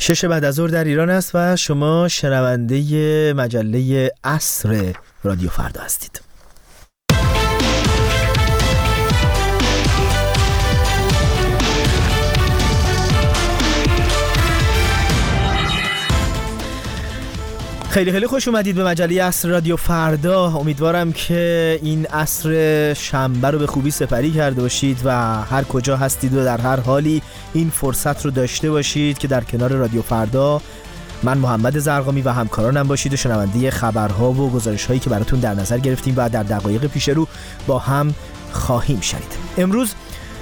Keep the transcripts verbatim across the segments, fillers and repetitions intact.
شش بعد از ظهر در ایران است و شما شنونده مجله عصر رادیو فردا هستید. خیلی خیلی خوش اومدید به مجله عصر رادیو فردا. امیدوارم که این عصر شنبه رو به خوبی سپری کرده باشید و هر کجا هستید و در هر حالی این فرصت رو داشته باشید که در کنار رادیو فردا من محمد زرقامی و همکارانم باشید و شنونده خبرها و گزارش‌هایی که براتون در نظر گرفتیم و در دقایق پیش رو با هم خواهیم شنید. امروز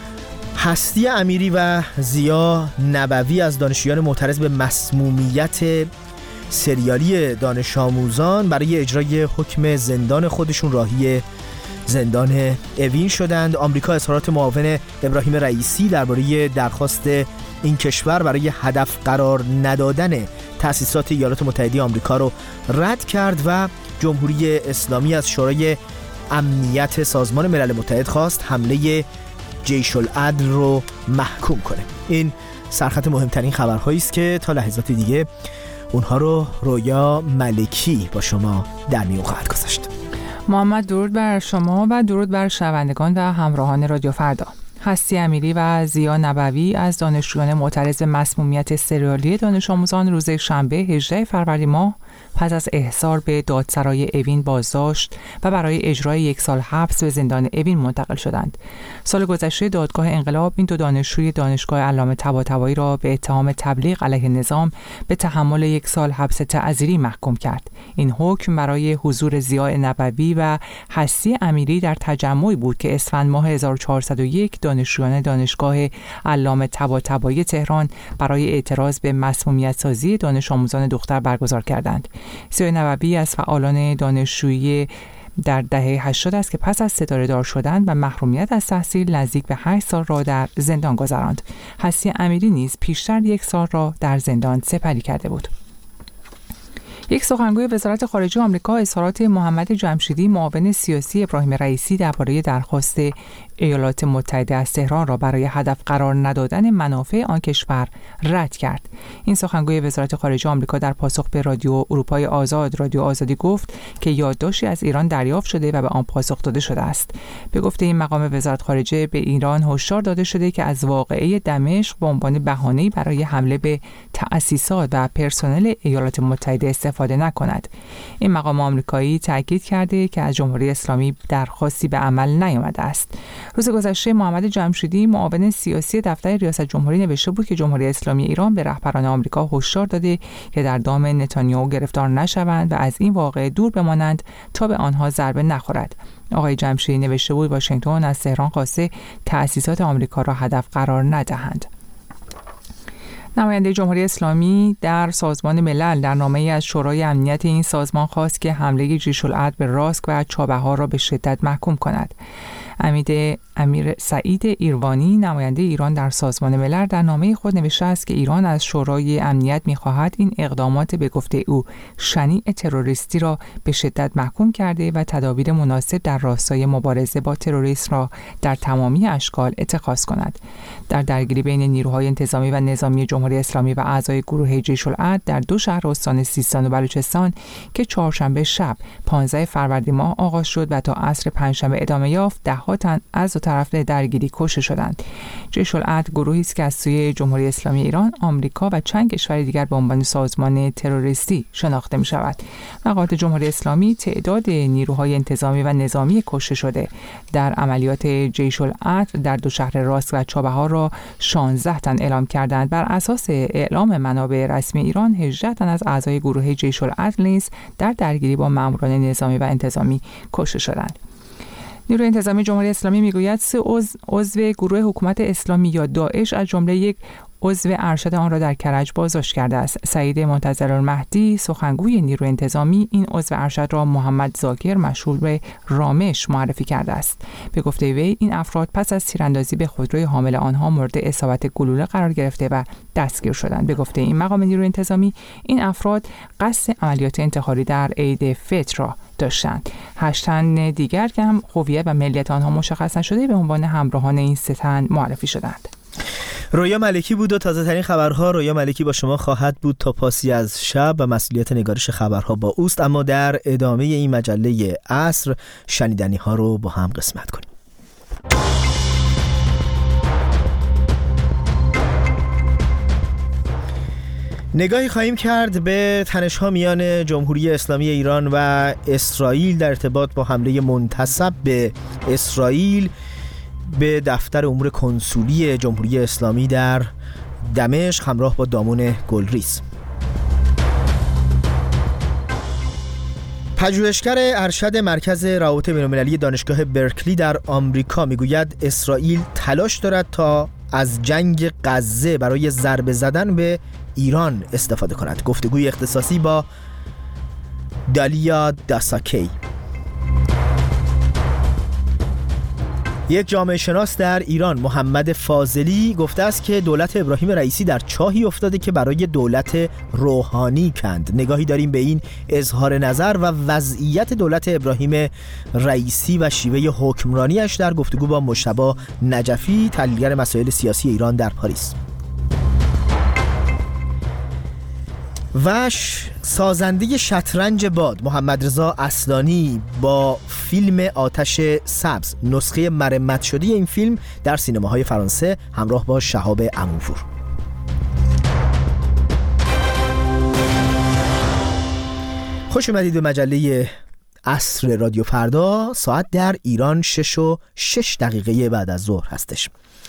هستی امیری و زیا نبوی از دانشجویان معترض به مسمومیت سریالی دانش آموزان برای اجرای حکم زندان خودشون راهی زندان اوین شدند. آمریکا اظهارات معاون ابراهیم رئیسی درباره درخواست این کشور برای هدف قرار ندادن تأسیسات ایالات متحده آمریکا رو رد کرد و جمهوری اسلامی از شورای امنیت سازمان ملل متحد خواست حمله جیش العدل رو محکوم کنه. این سرخط مهمترین خبرهایی است که تا لحظات دیگه اونها رو رویا ملکی با شما در میون خواهد گذاشت. محمد، درود بر شما و درود بر شنوندگان و همراهان رادیو فردا. هستی امیری و زیا نبوی از دانشجویان معترض مسمومیت سریالی دانش آموزان روز شنبه هجدهم فروردین ماه پس از احضار به دادسرای اوین بازداشت و برای اجرای یک سال حبس به زندان اوین منتقل شدند. سال گذشته دادگاه انقلاب این دو دانشجوی دانشگاه علامه طباطبایی را به اتهام تبلیغ علیه نظام به تحمل یک سال حبس تعزیری محکوم کرد. این حکم برای حضور زیا نبوی و هستی امیری در تجمعی بود که اسفند ماه هزار و چهارصد و یک دانشجویان دانشگاه علامه طباطبایی تهران برای اعتراض به مسمومیت سازی دانش آموزان دختر برگزار کردند. زیا نبوی از فعالان دانشجویی در دهه هشتاد است که پس از ستاره دار شدند و محرومیت از تحصیل نزدیک به هشت سال را در زندان گذراند. هستی امیری نیز پیشتر یک سال را در زندان سپری کرده بود. یک سخنگوی وزارت خارجه آمریکا اظهارات محمد جمشیدی معاون سیاسی ابراهیم رئیسی درباره درخواست ایالات متحده از تهران را برای هدف قرار ندادن منافع آن کشور رد کرد. این سخنگوی وزارت خارجه آمریکا در پاسخ به رادیو اروپای آزاد رادیو آزادی گفت که یادداشتی از ایران دریافت شده و به آن پاسخ داده شده است. به گفته این مقام وزارت خارجه به ایران هشدار داده شده که از واقعه دمشق به عنوان بهانه‌ای برای حمله به تأسیسات و پرسنل ایالات متحده استفاده نکند. این مقام آمریکایی تاکید کرده که از جمهوری اسلامی درخواستی به عمل نیامده است. روز گذشته محمد جمشیدی معاون سیاسی دفتر ریاست جمهوری نوشته بود که جمهوری اسلامی ایران به رهبران آمریکا هشدار داده که در دام نتانیاهو گرفتار نشوند و از این واقعه دور بمانند تا به آنها ضربه نخورد. آقای جمشیدی نوشته بود واشنگتن از تهران خواسته تأسیسات آمریکا را هدف قرار ندهند. نماینده جمهوری اسلامی در سازمان ملل در نامه‌ای از شورای امنیت این سازمان خواست که حمله جیش العدل به راسک و چابهار را به شدت محکوم کند. امید امیر سعید ایروانی نماینده ایران در سازمان ملل در نامه خود نوشته است که ایران از شورای امنیت می‌خواهد این اقدامات به گفته او شنیع تروریستی را به شدت محکوم کرده و تدابیر مناسب در راستای مبارزه با تروریسم را در تمامی اشکال اتخاذ کند. در درگیری بین نیروهای انتظامی و نظامی جمهوری اسلامی و اعضای گروه جیش العدل در دو شهر استان سیستان و بلوچستان که چهارشنبه شب پانزدهم فروردین ماه آغاز شد و تا عصر پنجشنبه ادامه یافت، ده‌ها تن از دو طرف درگیری کشته شدند. جیش العدل گروهی است که از سوی جمهوری اسلامی ایران، آمریکا و چند کشور دیگر به عنوان سازمان تروریستی شناخته می شود. مقامات جمهوری اسلامی تعداد نیروهای انتظامی و نظامی کشته شده در عملیات جیش العدل در دو شهر راسک و چابهار را شانزده تن اعلام کردند. بر اساس اعلام منابع رسمی ایران، هجده تن از اعضای گروه جیش العدل نیز در درگیری با ماموران نظامی و انتظامی کشته شدند. نیروی انتظامی جمهوری اسلامی میگوید سه عضو, عضو گروه حکومت اسلامی یا داعش از جمله یک عضو ارشد آن را در کرج بازداشت کرده است. سعید منتظرالمهدی سخنگوی نیروی انتظامی این عضو ارشد را محمد ذاکر مشهور به رامش معرفی کرده است. به گفته وی این افراد پس از تیراندازی به خودروی حامل آنها مورد اصابت گلوله قرار گرفته و دستگیر شدند. به گفته این مقام نیروی انتظامی این افراد قصد عملیات انتحاری در عید فطر را داشتند. هشت تن دیگر که هم هویت و ملیت آنها مشخص نشده به عنوان همراهان این سه تن معرفی شدند. رویا ملکی بود و تازه ترین خبرها. رویا ملکی با شما خواهد بود تا پاسی از شب و مسئولیت نگارش خبرها با اوست. اما در ادامه این مجله عصر شنیدنی ها رو با هم قسمت کنیم. نگاهی خواهیم کرد به تنش‌ها میان جمهوری اسلامی ایران و اسرائیل در ارتباط با حمله منتسب به اسرائیل به دفتر امور کنسولی جمهوری اسلامی در دمشق همراه با دامون گلریز. پژوهشگر ارشد مرکز روابط بین‌المللی دانشگاه برکلی در آمریکا میگوید اسرائیل تلاش دارد تا از جنگ غزه برای ضربه زدن به ایران استفاده کند. گفتگوی اختصاصی با دالیا داساکی. یک جامعه شناس در ایران محمد فاضلی گفته است که دولت ابراهیم رئیسی در چاهی افتاده که برای دولت روحانی کند. نگاهی داریم به این اظهار نظر و وضعیت دولت ابراهیم رئیسی و شیوه حکمرانیش در گفتگو با مجتبی نجفی، تحلیلگر مسائل سیاسی ایران در پاریس. و سازنده شطرنج باد محمد رضا اصلانی با فیلم آتش سبز، نسخه مرمت شده این فیلم در سینماهای فرانسه همراه با شهاب عموفور. خوش اومدید به مجله عصر رادیو فردا. ساعت در ایران شش و شش دقیقه بعد از ظهر هستش.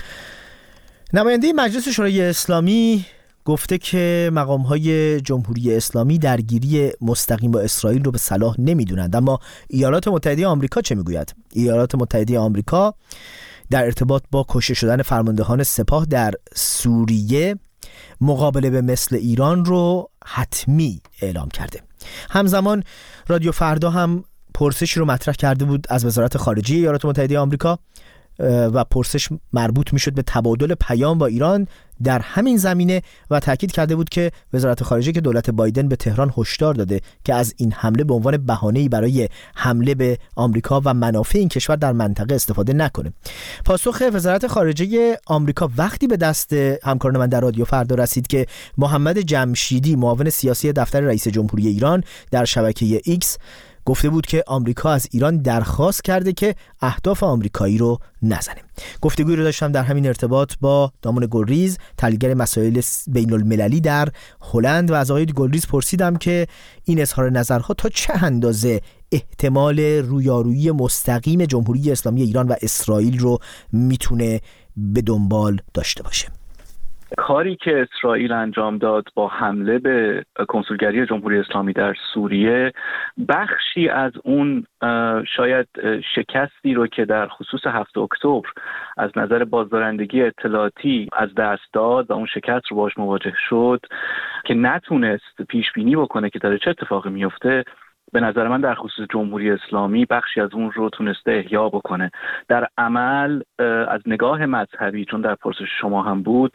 نماینده مجلس شورای اسلامی گفته که مقام‌های جمهوری اسلامی درگیری مستقیم با اسرائیل رو به صلاح نمی‌دونند. اما ایالات متحده آمریکا چه میگوید؟ ایالات متحده آمریکا در ارتباط با کشته شدن فرماندهان سپاه در سوریه مقابله به مثل ایران رو حتمی اعلام کرده. همزمان رادیو فردا هم پرسشی رو مطرح کرده بود از وزارت خارجه ایالات متحده آمریکا و پرسش مربوط میشد به تبادل پیام با ایران در همین زمینه و تاکید کرده بود که وزارت خارجه که دولت بایدن به تهران هشدار داده که از این حمله به عنوان بهانه‌ای برای حمله به آمریکا و منافع این کشور در منطقه استفاده نکنه. پاسخ وزارت خارجه آمریکا وقتی به دست همکاران من در رادیو فردا رسید که محمد جمشیدی معاون سیاسی دفتر رئیس جمهوری ایران در شبکه ایکس گفته بود که آمریکا از ایران درخواست کرده که اهداف آمریکایی رو نزنه. گفتگویی رو داشتم در همین ارتباط با دامون گلریز، تحلیلگر مسائل بین المللی در هلند، و از آقای گلریز پرسیدم که این اظهار نظرها تا چه اندازه احتمال رویارویی مستقیم جمهوری اسلامی ایران و اسرائیل رو میتونه به دنبال داشته باشه. کاری که اسرائیل انجام داد با حمله به کنسولگری جمهوری اسلامی در سوریه بخشی از اون شاید شکستی رو که در خصوص هفتم اکتبر از نظر بازدارندگی اطلاعاتی از دست داد و اون شکست رو باش مواجه شد که نتونست پیش بینی بکنه که داره چه اتفاقی میفته، به نظر من در خصوص جمهوری اسلامی بخشی از اون رو تونسته احیا بکنه. در عمل از نگاه مذهبی، چون در پرسش شما هم بود،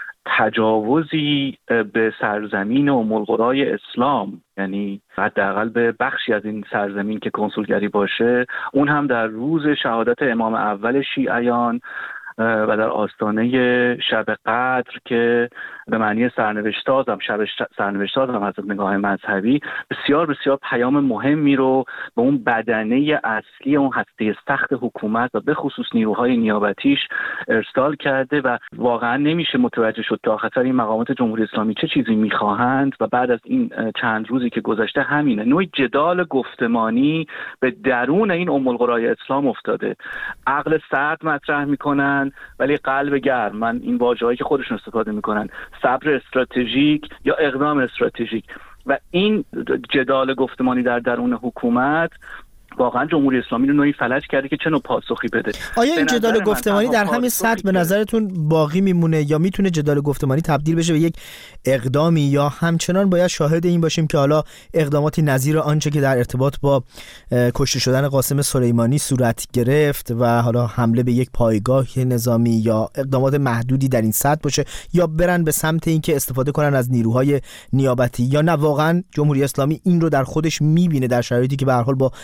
تجاوزی به سرزمین ام القری اسلام، یعنی حداقل به بخشی از این سرزمین که کنسولگری باشه، اون هم در روز شهادت امام اول شیعیان و در آستانه شب قدر که به معنی سرنوشت‌ساز هم شب سرنوشت‌ساز هم از نگاه مذهبی بسیار بسیار پیام مهمی رو به اون بدنه اصلی اون هسته سخت حکومت و به خصوص نیروهای نیابتیش ارسال کرده و واقعا نمیشه متوجه شد تا آخر این مقامات جمهوری اسلامی چه چیزی میخواهند و بعد از این چند روزی که گذشته همینه نوعی جدال گفتمانی به درون این ام القری اسلام افتاده. عقل سرد مطرح میکنن ولی قلب گرم، من این واژه‌هایی که خودشون استفاده میکنن، صبر استراتژیک یا اقدام استراتژیک، و این جدال گفتمانی در درون حکومت واقعا جمهوری اسلامی رو نوعی فلج کرده که چه نوع پاسخی بده. آیا این جدال گفتمانی در همین سطح به نظرتون باقی میمونه یا میتونه جدال گفتمانی تبدیل بشه به یک اقدامی، یا همچنان باید شاهد این باشیم که حالا اقداماتی نظیر آنچه که در ارتباط با کشته شدن قاسم سلیمانی صورت گرفت و حالا حمله به یک پایگاه نظامی یا اقدامات محدودی در این سطح باشه، یا برن به سمت اینکه استفاده کنن از نیروهای نیابتی، یا نه واقعا جمهوری اسلامی این رو در خودش میبینه در شرایطی که به هر حال با مشکلات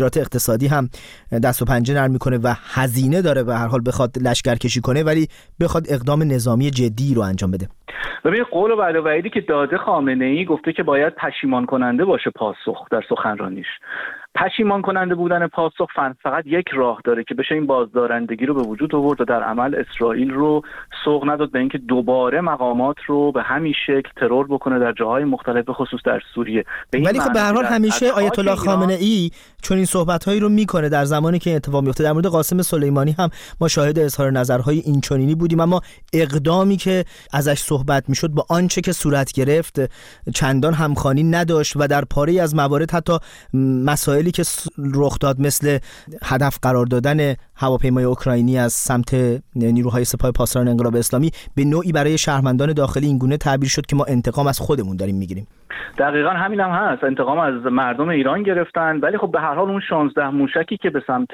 مشکلات اقتصادی هم دست و پنجه نرم میکنه و هزینه داره به هر حال بخواد لشکرکشی کنه، ولی بخواد اقدام نظامی جدی رو انجام بده. ببین قول و وعده و وعیدی که داده خامنه‌ای، گفته که باید پشیمان کننده باشه پاسخ در سخنرانیش. پشیمان کننده بودن پاسخ فقط یک راه داره که بشه این بازدارندگی رو به وجود آورد و در عمل اسرائیل رو سوق نداد به اینکه دوباره مقامات رو به همین شکل ترور بکنه در جاهای مختلف، به خصوص در سوریه. ولی خب به هر حال همیشه آیت الله خامنه ای چون این صحبت‌هایی رو میکنه در زمانی که اتفاق میفته. در مورد قاسم سلیمانی هم ما شاهد اظهار نظرهای این چنینی بودیم، اما اقدامی که ازش صحبت میشد با آنچه که صورت گرفت چندان همخوانی نداشت و در پاره از موارد حتی مسائل که رخ داد مثل هدف قرار دادن هواپیمای اوکراینی از سمت نیروهای سپاه پاسداران انقلاب اسلامی به نوعی برای شهروندان داخلی اینگونه تعبیر شد که ما انتقام از خودمون داریم میگیریم. دقیقاً همین هم هست، انتقام از مردم ایران گرفتن، ولی خب به هر حال اون شانزده موشکی که به سمت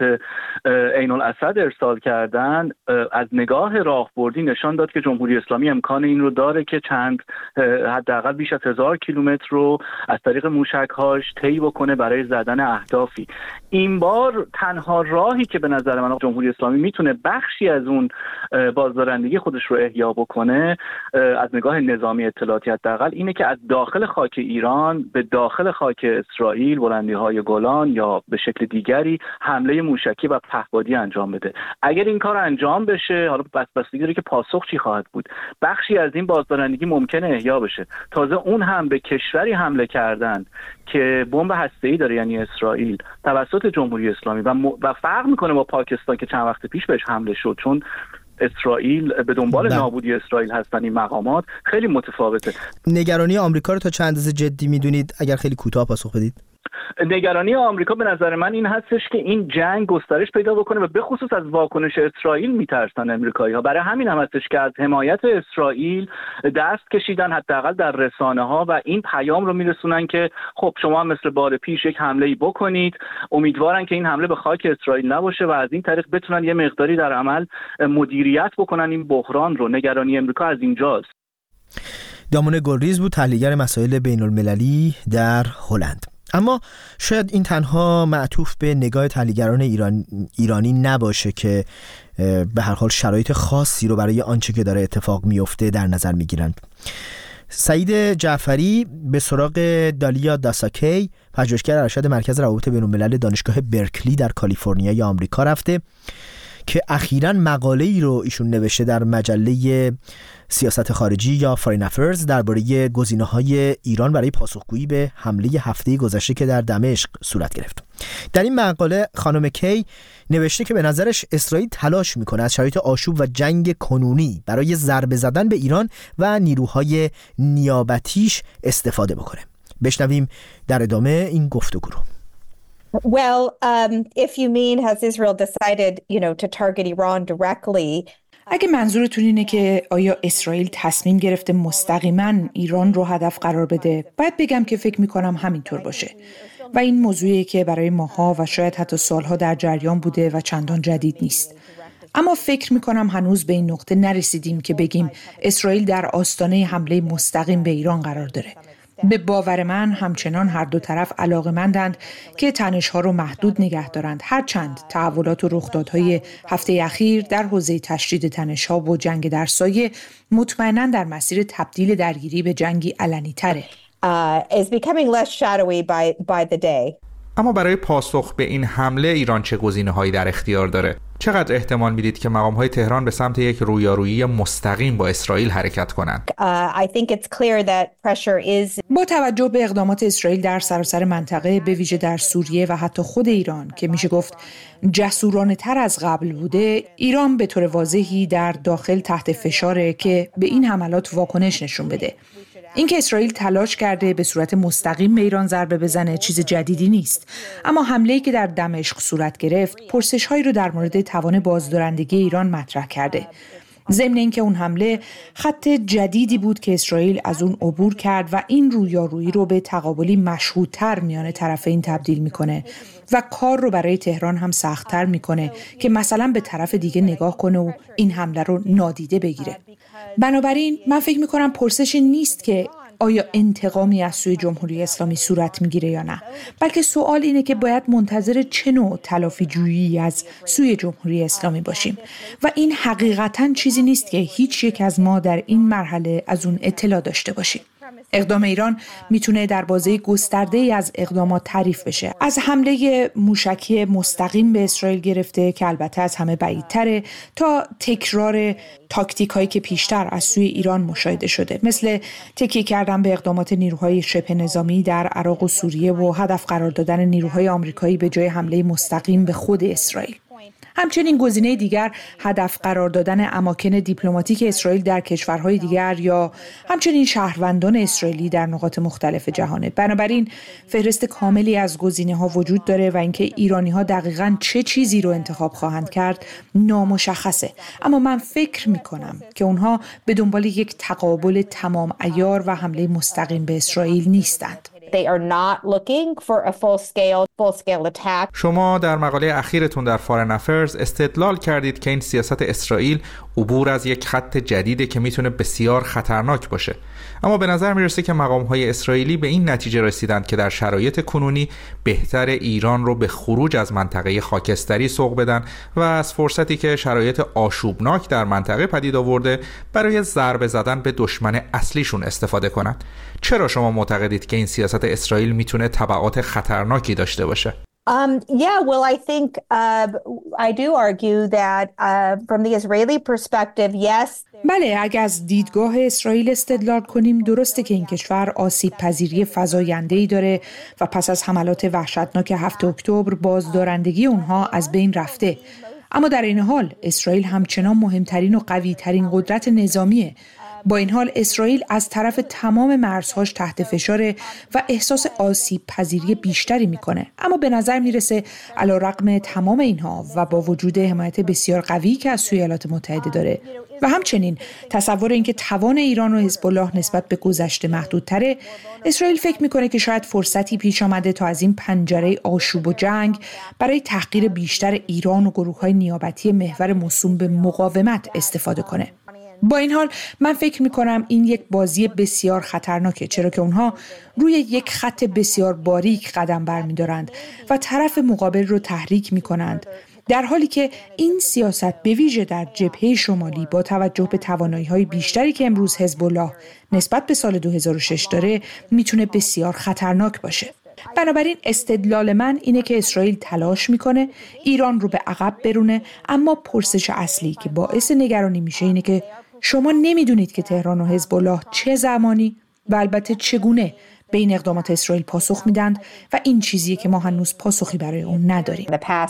عین الاسد ارسال کردن از نگاه راهبردی نشان داد که جمهوری اسلامی امکان این رو داره که چند حداقل بیش از هزار کیلومتر رو از طریق موشک‌هاش طی بکنه برای زدن اهدافی. این بار تنها راهی که به نظر من جمهوری اسلامی میتونه بخشی از اون بازدارندگی خودش رو احیا بکنه از نگاه نظامی اطلاعاتی حداقل اینه که از داخل خاک ایران به داخل خاک اسرائیل، بلندی‌های گولان یا به شکل دیگری حمله موشکی و پهپادی انجام بده. اگر این کار انجام بشه، حالا بستگی داره که پاسخ چی خواهد بود، بخشی از این بازدارندگی ممکنه احیا بشه. تازه اون هم به کشوری حمله کردن که بمب هسته‌ای داره، یعنی اسرائیل، توسط جمهوری اسلامی و, م... و فرق میکنه با پاکستان که چند وقت پیش بهش حمله شد، چون اسرائیل به دنبال نابودی اسرائیل هستن. این مقامات خیلی متفاوته. نگرانی آمریکا رو تا چند اندازه جدی میدونید؟ اگر خیلی کوتاه پاسخ بدید. نگرانی آمریکا به نظر من این هستش که این جنگ گسترش پیدا بکنه و به خصوص از واکنش اسرائیل میترسن امریکایی‌ها. برای همین هم هستش که از حمایت اسرائیل دست کشیدن، حداقل در رسانه‌ها، و این پیام رو میرسونن که خب شما هم مثل بار پیش یک حمله‌ای بکنید. امیدوارن که این حمله به خاک اسرائیل نباشه و از این طریق بتونن یه مقداری در عمل مدیریت بکنن این بحران رو. نگرانی امریکا از اینجاست. دامون گلریز بود، تحلیلگر مسائل بین‌المللی در هلند. اما شاید این تنها معطوف به نگاه تحلیلگران ایران ایرانی نباشه که به هر حال شرایط خاصی رو برای آنچه که داره اتفاق میفته در نظر میگیرند. سعید جعفری به سراغ دالیا داساکی، پژوهشگر ارشد مرکز روابط بین‌الملل دانشگاه برکلی در کالیفرنیای آمریکا رفته که اخیراً مقاله‌ای رو ایشون نوشته در مجله سیاست خارجی یا فارین افرز درباره گزینه‌های ایران برای پاسخگویی به حمله هفته گذشته که در دمشق صورت گرفت. در این مقاله خانم کی نوشته که به نظرش اسرائیل تلاش میکنه از شرایط آشوب و جنگ کنونی برای ضربه زدن به ایران و نیروهای نیابتیش استفاده بکنه. بشنویم در ادامه این گفتگو رو. Well, um, if you mean has Israel decided, you know, to target Iran directly. اگه منظورتون اینه که آیا اسرائیل تصمیم گرفته مستقیما ایران رو هدف قرار بده، باید بگم که فکر میکنم همینطور باشه و این موضوعی که برای ماها و شاید حتی سالها در جریان بوده و چندان جدید نیست. اما فکر میکنم هنوز به این نقطه نرسیدیم که بگیم اسرائیل در آستانه حمله مستقیم به ایران قرار داره. به باور من همچنان هر دو طرف علاقه‌مندند که تنش‌ها رو محدود نگه دارند، هرچند تحولات و رخدادهای هفته اخیر در حوزه تشدید تنش‌ها و جنگ در سایه مطمئناً در مسیر تبدیل درگیری به جنگی علنی‌تره. Uh, is becoming less shadowy by by the day. اما برای پاسخ به این حمله ایران چه گزینه‌هایی در اختیار داره؟ چقدر احتمال میدید که مقام‌های تهران به سمت یک رویارویی مستقیم با اسرائیل حرکت کنند؟ Uh, I think it's clear that pressure is با توجه به اقدامات اسرائیل در سراسر منطقه، به ویژه در سوریه و حتی خود ایران که میشه گفت جسورانه تر از قبل بوده، ایران به طور واضحی در داخل تحت فشاره که به این حملات واکنش نشون بده. اینکه اسرائیل تلاش کرده به صورت مستقیم به ایران ضربه بزنه چیز جدیدی نیست، اما حمله‌ای که در دمشق صورت گرفت پرسش‌هایی رو در مورد توان بازدارندگی ایران مطرح کرده. ضمن اینکه اون حمله خط جدیدی بود که اسرائیل از اون عبور کرد و این رویارویی رو به تقابلی مشهودتر میان طرفین تبدیل میکنه و کار رو برای تهران هم سخت‌تر میکنه که مثلا به طرف دیگه نگاه کنه و این حمله رو نادیده بگیره. بنابراین من فکر میکنم پرسشی نیست که آیا انتقامی از سوی جمهوری اسلامی صورت میگیره یا نه، بلکه سوال اینه که باید منتظر چه نوع تلافی جویی از سوی جمهوری اسلامی باشیم و این حقیقتاً چیزی نیست که هیچ یک از ما در این مرحله از اون اطلاع داشته باشیم. اقدام ایران میتونه در بازه گسترده‌ای از اقدامات تعریف بشه، از حمله موشکی مستقیم به اسرائیل گرفته که البته از همه بعیدتره تا تکرار تاکتیکایی که پیشتر از سوی ایران مشاهده شده، مثل تکیه کردن به اقدامات نیروهای شبه نظامی در عراق و سوریه و هدف قرار دادن نیروهای آمریکایی به جای حمله مستقیم به خود اسرائیل. همچنین گزینه دیگر هدف قرار دادن اماکن دیپلماتیک اسرائیل در کشورهای دیگر یا همچنین شهروندان اسرائیلی در نقاط مختلف جهانه. بنابراین فهرست کاملی از گزینه‌ها وجود داره و اینکه ایرانی‌ها دقیقاً چه چیزی رو انتخاب خواهند کرد نامشخصه. اما من فکر می‌کنم که اونها به دنبال یک تقابل تمام عیار و حمله مستقیم به اسرائیل نیستند. They are not looking for a full-scale, full-scale attack. شما در مقاله اخیرتون در فارن افیرز استدلال کردید که این سیاست اسرائیل عبور از یک خط جدیده که میتونه بسیار خطرناک باشه. اما به نظر میرسه که مقام‌های اسرائیلی به این نتیجه رسیدند که در شرایط کنونی بهتر ایران رو به خروج از منطقه خاکستری سوق بدن و از فرصتی که شرایط آشوبناک در منطقه پدید آورده برای ضربه زدن به دشمن اصلیشون استفاده کنند. چرا شما معتقدید که این سیاست اسرائیل میتونه تبعات خطرناکی داشته باشه؟ Um, yeah, well, I think uh, I do argue that uh, from the Israeli perspective, yes. بله، اگر از دیدگاه اسرائیل استدلال کنیم درسته که این کشور آسیب پذیری فزاینده‌ای داره و پس از حملات وحشتناک هفتم اکتبر بازدارندگی اونها از بین رفته. اما در این حال اسرائیل همچنان مهمترین و قوی‌ترین قدرت نظامیه. با این حال اسرائیل از طرف تمام مرزهاش تحت فشاره و احساس آسیب پذیری بیشتری میکنه. اما به نظر میرسه علیرغم تمام اینها و با وجود حمایت بسیار قوی که از سوی ایالات متحده داره و همچنین تصور اینکه توان ایران و حزب الله نسبت به گذشته محدودتره، اسرائیل فکر میکنه که شاید فرصتی پیش آمده تا از این پنجره آشوب و جنگ برای تحقیر بیشتر ایران و گروه‌های نیابتی محور موسوم به مقاومت استفاده کنه. با این حال من فکر میکنم این یک بازی بسیار خطرناکه، چرا که اونها روی یک خط بسیار باریک قدم برمیدارند و طرف مقابل رو تحریک میکنند، در حالی که این سیاست به ویژه در جبهه شمالی با توجه به توانایی‌های بیشتری که امروز حزب الله نسبت به سال دو هزار و شش داره میتونه بسیار خطرناک باشه. بنابراین استدلال من اینه که اسرائیل تلاش میکنه ایران رو به عقب برونه، اما پرسش اصلی که باعث نگرانی میشه اینه که شما نمیدونید که تهران و حزب الله چه زمانی و البته چگونه به این اقدامات اسرائیل پاسخ میدند و این چیزیه که ما هنوز پاسخی برای اون نداریم.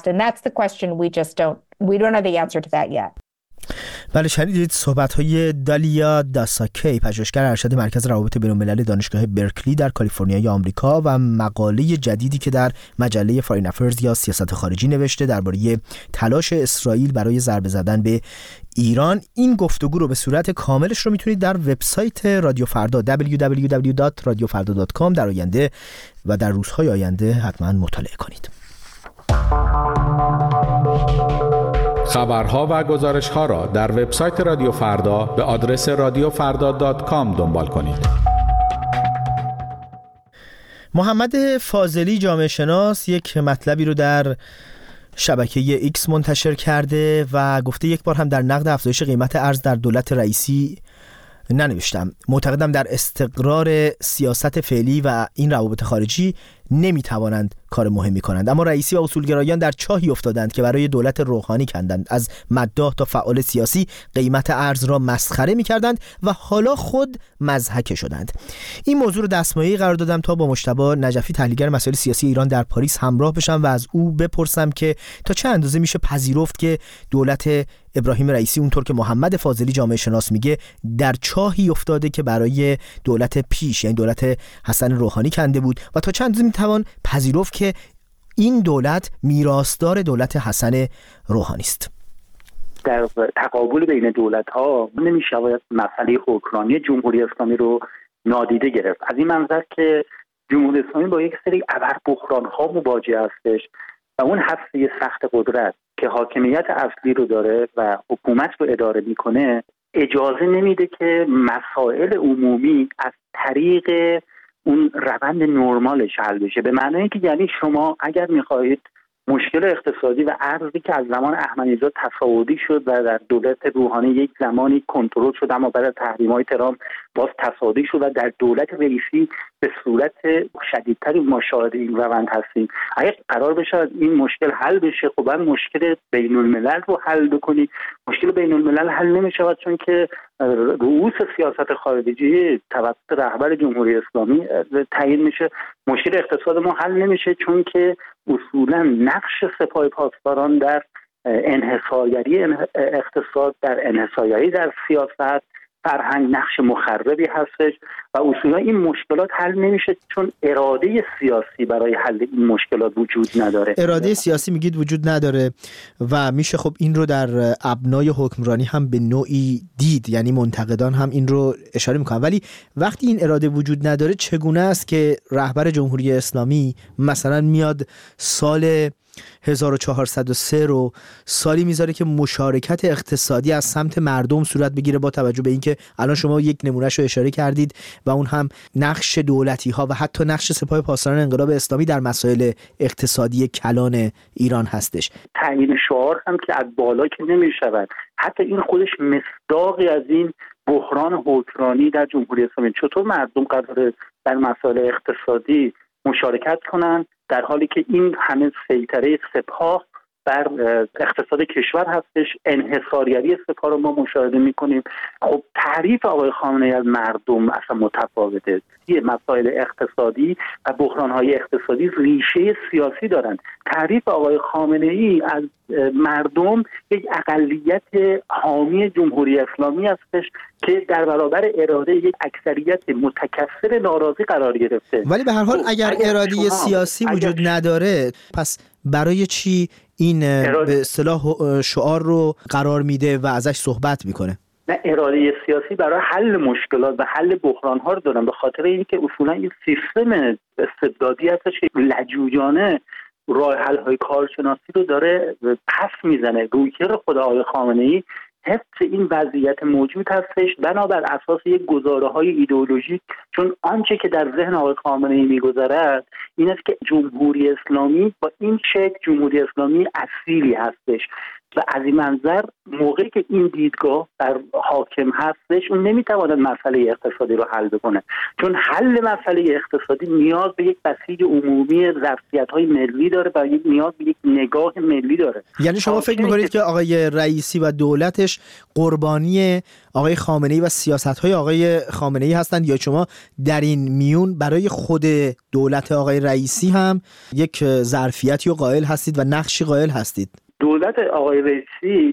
بله، شنیدید صحبت‌های دالیا داساکی، پژوهشگر ارشد مرکز روابط بین‌المللی دانشگاه برکلی در کالیفرنیای آمریکا و مقاله جدیدی که در مجله فارن افیرز یا سیاست خارجی نوشته درباره تلاش اسرائیل برای ضربه زدن به ایران. این گفتگو رو به صورت کاملش رو میتونید در وبسایت رادیو فردا دبلیو دبلیو دبلیو دات رادیو فردا دات کام در آینده و در روزهای آینده حتما مطالعه کنید. خبرها و گزارش‌ها را در وبسایت رادیو فردا به آدرس رادیو فردا دات کام دنبال کنید. محمد فاضلی جامعه شناس یک مطلبی رو در شبکه ایکس منتشر کرده و گفته یک بار هم در نقد افزایش قیمت ارز در دولت رئیسی ننوشتم. معتقدم در استقرار سیاست فعلی و این روابط خارجی نمیتوانند کار مهمی کنند، اما رئیسی و اصولگرایان در چاهی افتادند که برای دولت روحانی کندند، از مداح تا فعال سیاسی قیمت ارز را مسخره میکردند و حالا خود مضحکه شدند. این موضوع رو دستمایه‌ای قرار دادم تا با مجتبی نجفی تحلیلگر مسائل سیاسی ایران در پاریس همراه بشم و از او بپرسم که تا چه اندازه میشه پذیرفت که دولت ابراهیم رئیسی اونطور که محمد فاضلی جامعه شناس میگه در چاهی افتاده که برای دولت پیش یعنی دولت حسن روحانی کنده بود و تا چند اندازه میتوان پذیرفت که این دولت میراثدار دولت حسن روحانی است. در تقابل بین دولت‌ها نمیشه باید مسئله حکمرانی جمهوری اسلامی رو نادیده گرفت. از این منظر که جمهوری اسلامی با یک سری ابربحران‌ها مواجه هستش و اون هسته سخت قدرت که حاکمیت اصلی رو داره و حکومت رو اداره میکنه اجازه نمیده که مسائل عمومی از طریق اون روند نرمالش حل بشه. به معنی اینکه یعنی شما اگر میخواهید مشکل اقتصادی و ارزی که از زمان احمدی‌نژاد تصاعدی شد و در دولت روحانی یک زمانی کنترل شد اما بعد از تحریم‌های ترامپ باز تصاعدی شد و در دولت رئیسی به صورت شدیدتری ما شاهد این روند هستیم. اگر قرار بشه این مشکل حل بشه، خب باید مشکل بین الملل رو حل بکنید. مشکل بین الملل حل نمی‌شود چون که رؤوس سیاست خارجی توسط رهبر جمهوری اسلامی تعیین میشه. مشکل اقتصاد ما حل نمیشه چون که اصولا نقش سپاه پاسداران در انحصارگری اقتصاد، در انحصارگری در سیاست، فرهنگ نقش مخربی هستش و اصولا این مشکلات حل نمیشه چون اراده سیاسی برای حل این مشکلات وجود نداره. اراده سیاسی میگید وجود نداره و میشه خب این رو در ابنای حکمرانی هم به نوعی دید، یعنی منتقدان هم این رو اشاره میکنن. ولی وقتی این اراده وجود نداره چگونه است که رهبر جمهوری اسلامی مثلا میاد سال هزار و چهارصد و سه رو سالی میذاره که مشارکت اقتصادی از سمت مردم صورت بگیره، با توجه به اینکه الان شما یک نمونهش رو اشاره کردید و اون هم نقش دولتی ها و حتی نقش سپاه پاسداران انقلاب اسلامی در مسائل اقتصادی کلان ایران هستش. تعیین شعار هم که از بالا که نمیشود، حتی این خودش مصداقی از این بحران حکمرانی در جمهوری اسلامی. چطور مردم قراره در مسائل اقتصادی مشارکت کنن در حالی که این همه سیطره سپاه بر اقتصاد کشور هستش؟ انحصارگری سپاه رو ما مشاهده میکنیم. خب تعریف آقای خامنه‌ای از مردم اصلا متفاوته. یه مسائل اقتصادی و بحران‌های اقتصادی ریشه سیاسی دارن. تعریف آقای خامنه‌ای از مردم یک اقلیت حامی جمهوری اسلامی هستش که در برابر اراده یک اکثریت متکثر ناراضی قرار گرفته. ولی به هر حال اگر, اگر اراده سیاسی اگر وجود اگر نداره، پس برای چی این به اصطلاح شعار رو قرار میده و ازش صحبت میکنه؟ نه، اراده سیاسی برای حل مشکلات و حل بحران‌ها رو دارن، به خاطر اینکه اصولا این سیستم استبدادی هستش که لجوجانه راه حل‌های کارشناسی رو داره پس میزنه. رویکرد خود آقای خامنه‌ای حفظ این وضعیت موجود هستش بنابر اساس یک گزاره‌های ایدئولوژیک، چون آنچه که در ذهن آقای خامنه‌ای می‌گذرد این است که جمهوری اسلامی با این شکل جمهوری اسلامی اصیلی هستش و از این منظر موقعی که این دیدگاه در حاکم هستش اون نمیتواند مسئله اقتصادی رو حل بکنه، چون حل مسئله اقتصادی نیاز به یک بسیج عمومی ظرفیت‌های ملی داره و یک نیاز به یک نگاه ملی داره. یعنی شما فکر می‌کنید که آقای رئیسی و دولتش قربانی آقای خامنه‌ای و سیاست‌های آقای خامنه‌ای هستند، یا شما در این میون برای خود دولت آقای رئیسی هم یک ظرفیتی قائل هستید و نقشی قائل هستید؟ دولت آقای رئیسی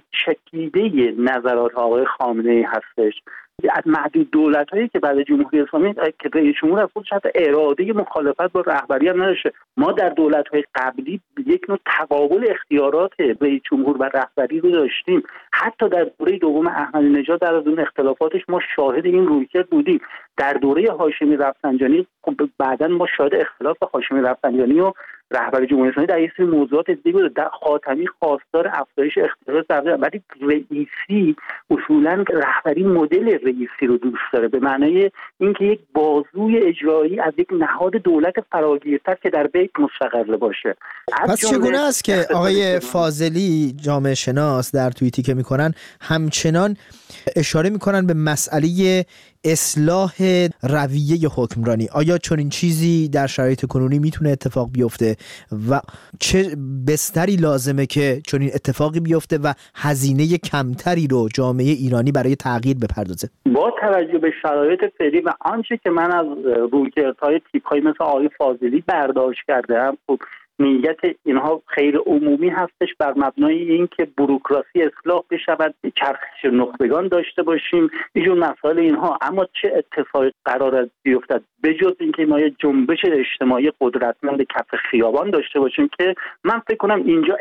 چکیده نظرات آقای خامنه‌ای هستش. از معدود دولت‌هایی که بعد جمهوری اسلامی که رئیس جمهور از خودش حتی اراده مخالفت با رهبری هم نداشته. ما در دولت‌های قبلی یک نوع تقابل اختیارات رئیس جمهور و رهبری رو داشتیم. حتی در دوره دوم احمدی نژاد در از اون اختلافاتش ما شاهد این رویکرد بودیم. در دوره هاشمی رفسنجانی خب بعداً ما شاهد اختلاف هاشمی رفسنجانی و رهبر جمهوری اسلامی در یک سری موضوعات دیگه بود. در خاتمی خواستار افزایش اختیارات در ولی رئیسی اصولاً رهبری مدل رئیسی رو دوست داره، به معنای اینکه یک بازوی اجرایی از یک نهاد دولت فراگیرتر که در بیت مستقر باشه. پس چگونه است که آقای فاضلی جامعه شناس در توییتی که میکنن همچنان اشاره میکنن به مسئله اصلاح رویه حکمرانی؟ آیا چون این چیزی در شرایط کنونی میتونه اتفاق بیفته و چه بستری لازمه که چون این اتفاقی بیفته و هزینه کمتری رو جامعه ایرانی برای تغییر بپردازه؟ با توجه به شرایط فعلی و آنچه که من از رویکردهای تیپ‌های مثل آقای فاضلی برداشت کردم، خب نیت اینها خیر عمومی هستش بر مبنای اینکه بوروکراسی اصلاح بشود، چرخش نخبگان داشته باشیم، اینجور مسائل اینها. اما چه اتفاقی قرار است بیفتد بجز اینکه ما یه جنبش اجتماعی قدرتمند کف خیابان داشته باشیم که من فکر کنم اینجا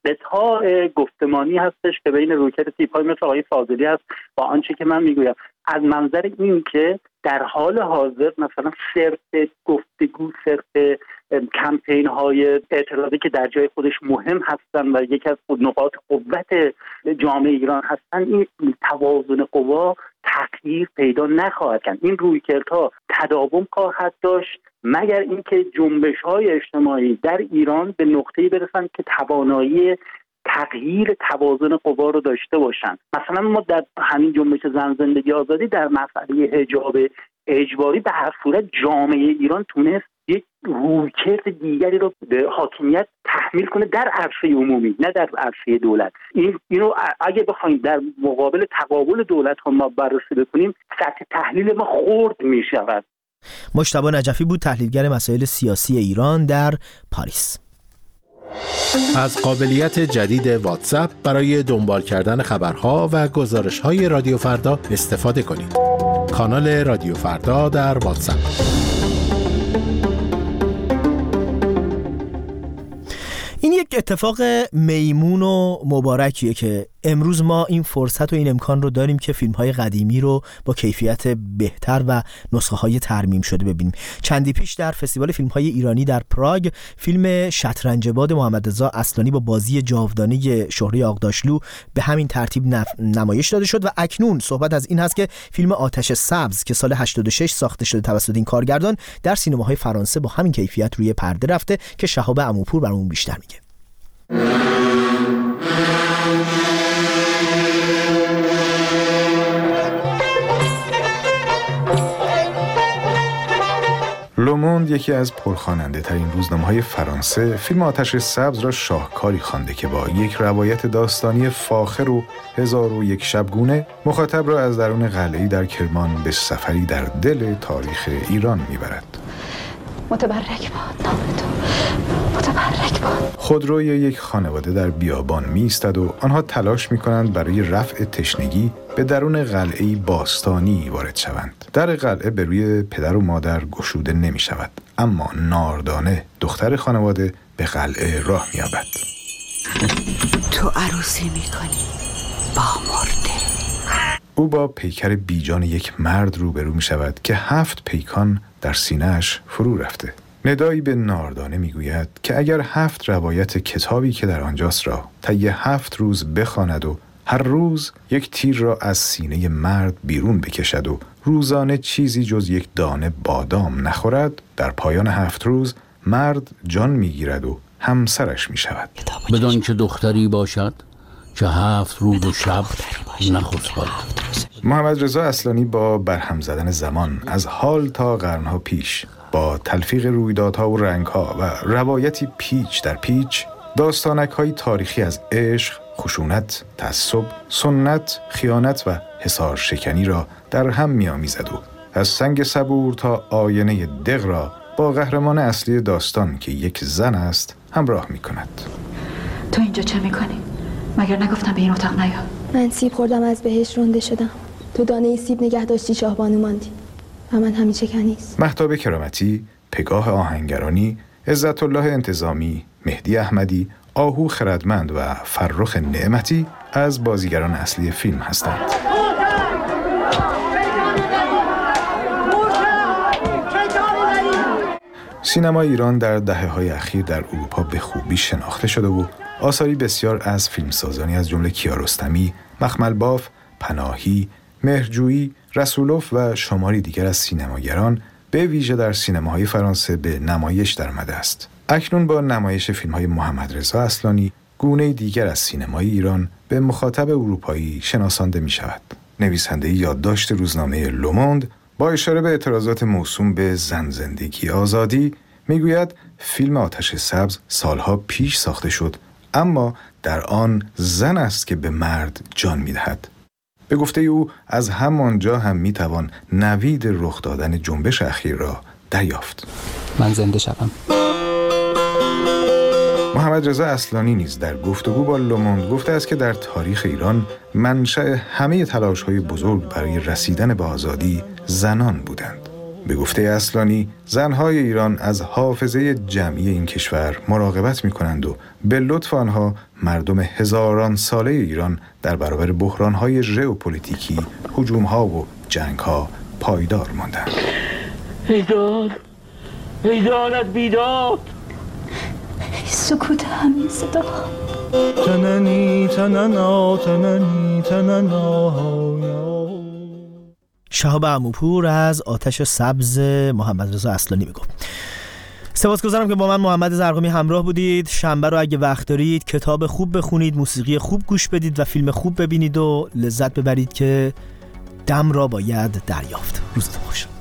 انقطاع گفتمانی هستش که بین رویکرد تیپ‌های مثل آقای فاضلی هست با آنچه که من میگویم. از منظر این که در حال حاضر مثلا صرف گفتگو، صرف کمپین های اعتراضی که در جای خودش مهم هستن و یکی از نقاط قوت جامعه ایران هستن، این توازن قوا تغییر پیدا نخواهد کرد. این رویکردها تداوم خواهد داشت مگر اینکه جنبش‌های اجتماعی در ایران به نقطه‌ای برسن که توانایی تغییر توازن قوا رو داشته باشن. مثلا ما در همین جنبش زن زندگی آزادی در مسئله حجاب اجباری به هر صورت جامعه ایران تونست یک رویکرد دیگری رو به حاکمیت تحمیل کنه در عرصه عمومی، نه در عرصه دولت. این اینو اگه بخوایم در مقابل تقابل دولت ها ما بررسی بکنیم، سطح تحلیل ما خرد می شود. مجتبی نجفی بود، تحلیلگر مسائل سیاسی ایران در پاریس. از قابلیت جدید واتساپ برای دنبال کردن خبرها و گزارش‌های رادیو فردا استفاده کنید. کانال رادیو فردا در واتساپ. این یک اتفاق میمون و مبارکیه که امروز ما این فرصت و این امکان رو داریم که فیلم‌های قدیمی رو با کیفیت بهتر و نسخه‌های ترمیم شده ببینیم. چندی پیش در فستیوال فیلم‌های ایرانی در پراگ فیلم شطرنج باد محمدرضا اصلانی با بازی جاودانه شهره آغداشلو به همین ترتیب نمایش داده شد و اکنون صحبت از این هست که فیلم آتش سبز که سال هشتاد و شش ساخته شده توسط این کارگردان در سینماهای فرانسه با همین کیفیت روی پرده رفته که شهاب عموپور برامون بیشتر میگه. لوموند، یکی از پرخواننده ترین روزنامه‌های فرانسه، فیلم آتش سبز را شاهکاری خوانده که با یک روایت داستانی فاخر و هزار و یک شبگونه مخاطب را از درون قلعه‌ای در کرمان به سفری در دل تاریخ ایران میبرد. متبرک باد نام تو، متبرک باد. خودروی یک خانواده در بیابان می ایستد و آنها تلاش می کنند برای رفع تشنگی به درون قلعه‌ای باستانی وارد شوند. در قلعه به روی پدر و مادر گشوده نمی شود، اما ناردانه دختر خانواده به قلعه راه می یابد. تو عروسی می کنی با مرده. او با پیکر بیجان یک مرد روبرو می شود که هفت پیکان در سینه‌اش فرو رفته. ندایی به ناردانه میگوید که اگر هفت روایت کتابی که در آنجاست را طی هفت روز بخواند و هر روز یک تیر را از سینه مرد بیرون بکشد و روزانه چیزی جز یک دانه بادام نخورد، در پایان هفت روز مرد جان میگیرد و همسرش میشود. بدان که دختری باشد که هفت روز و شب نخسبد. محمدرضا اصلانی با برهم زدن زمان از حال تا قرنها پیش، با تلفیق رویدادها و رنگها و روایتی پیچ در پیچ، داستانک‌های تاریخی از عشق، خشونت، تعصب، سنت، خیانت و حصار شکنی را در هم می‌آمیزد و از سنگ صبور تا آینه دق را با قهرمان اصلی داستان که یک زن است همراه می‌کند. تو اینجا چه می‌کنی؟ مگر نگفتم به این اتاق نیا؟ من سیب خوردم از بهش رونده شدم. تو دانه سیب نگه داشتی شاهبانو ماندی و من همین چکنیست. مهتاب کرامتی، پگاه آهنگرانی، عزت الله انتظامی، مهدی احمدی، آهو خردمند و فرخ نعمتی از بازیگران اصلی فیلم هستند. سینما ایران در دهه‌های اخیر در اروپا به خوبی شناخته شده و آثاری بسیار از فیلمسازانی از جمله کیارستمی، مخمل باف، پناهی، مهرجویی، رسولوف و شماری دیگر از سینماگران به ویژه در سینماهای فرانسه به نمایش درآمده است. اکنون با نمایش فیلم‌های محمدرضا اصلانی گونه دیگر از سینمای ایران به مخاطب اروپایی شناسانده می‌شود. نویسنده یادداشت روزنامه لوموند با اشاره به اعتراضات موسوم به زن زندگی آزادی میگوید فیلم آتش سبز سالها پیش ساخته شد، اما در آن زن است که به مرد جان می‌دهد. به گفته او از همانجا هم میتوان نوید رخ دادن جنبش اخیر را دریافت. من زنده شدم. محمدرضا اصلانی نیز در گفتگو با لوموند گفته است که در تاریخ ایران منشأ همه تلاش‌های بزرگ برای رسیدن به آزادی زنان بودند. به گفته اصلانی زنهای ایران از حافظه جمعی این کشور مراقبت می‌کنند و به لطف آنها مردم هزاران ساله ایران در برابر بحران‌های ژئوپلیتیکی، هجوم‌ها و جنگ‌ها پایدار ماندند. بیدار بیدار از بیدار سکوت همین صدا تننی تننا تننی تننا. شهاب عموپور از آتش سبز محمد رضا اصلانی میگفت. سپاسگزارم که با من محمد زرقامی همراه بودید. شنبه رو اگه وقت دارید کتاب خوب بخونید، موسیقی خوب گوش بدید و فیلم خوب ببینید و لذت ببرید که دم را باید دریافت. روزتون خوش.